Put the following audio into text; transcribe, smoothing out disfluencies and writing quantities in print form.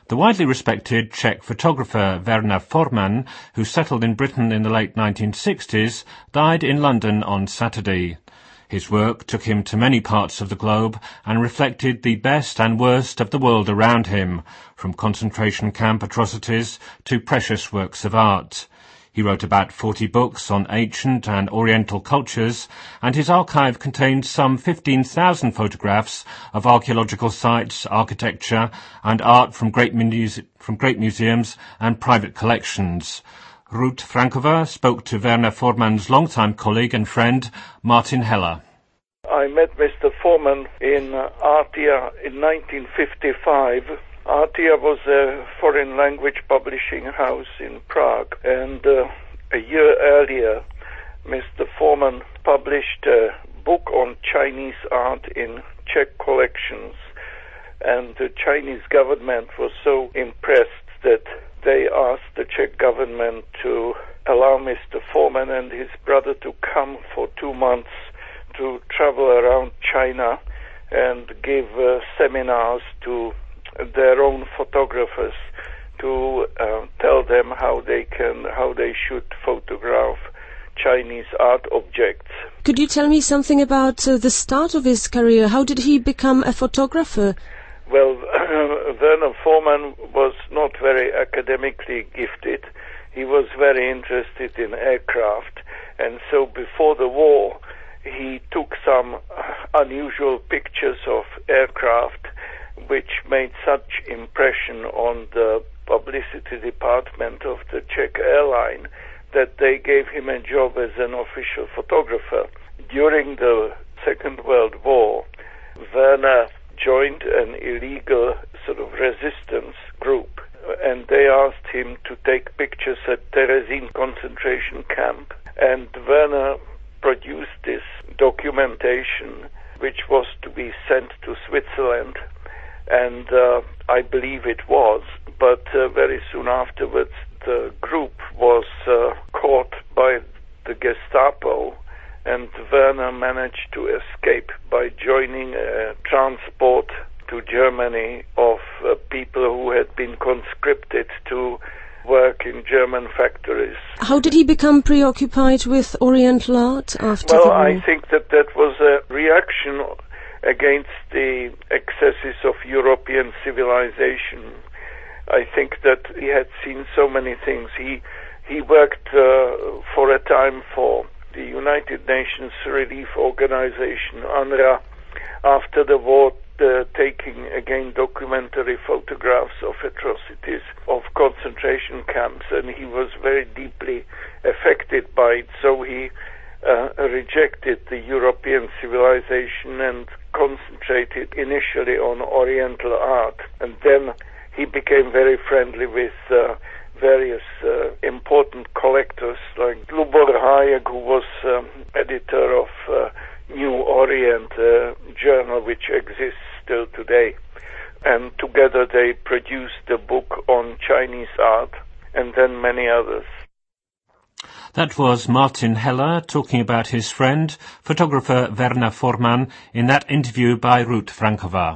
The widely respected Czech photographer Werner Forman, who settled in Britain in the late 1960s, died in London on Saturday. His work took him to many parts of the globe and reflected the best and worst of the world around him, from concentration camp atrocities to precious works of art. He wrote about 40 books on ancient and oriental cultures, and his archive contains some 15,000 photographs of archaeological sites, architecture, and art from great museums and private collections. Ruth Frankova spoke to Werner Forman's longtime colleague and friend, Martin Heller. I met Mr. Forman in Artia in 1955. Artia was a foreign language publishing house in Prague, and a year earlier Mr. Forman published a book on Chinese art in Czech collections, and the Chinese government was so impressed that they asked the Czech government to allow Mr. Forman and his brother to come for 2 months to travel around China and give seminars to their own photographers to tell them how they should photograph Chinese art objects. Could you tell me something about the start of his career? How did he become a photographer? Well, Werner Forman was not very academically gifted. He was very interested in aircraft, and so before the war he took some unusual pictures of aircraft which made such impression on the publicity department of the Czech airline that they gave him a job as an official photographer. During the Second World War, Werner joined an illegal sort of resistance group, and they asked him to take pictures at Terezín concentration camp, and Werner produced this documentation which was to be sent to Switzerland, and I believe it was, but very soon afterwards the group was caught by the Gestapo, and Werner managed to escape by joining a transport to Germany of people who had been conscripted to work in German factories. How did he become preoccupied with Oriental art after the war? Well, I think that was a reaction against the excesses of European civilization. I think that he had seen so many things. He worked for a time for the United Nations Relief Organization, UNRWA, after the war, taking again documentary photographs of atrocities of concentration camps, and he was very deeply affected by it, so he rejected the European civilization and concentrated initially on Oriental art, and then he became very friendly with various important collectors like Lubor Hayek, who was editor of New Orient, journal which exists still today. And together they produced a book on Chinese art, and then many others. That was Martin Heller talking about his friend, photographer Werner Forman, in that interview by Ruth Frankova.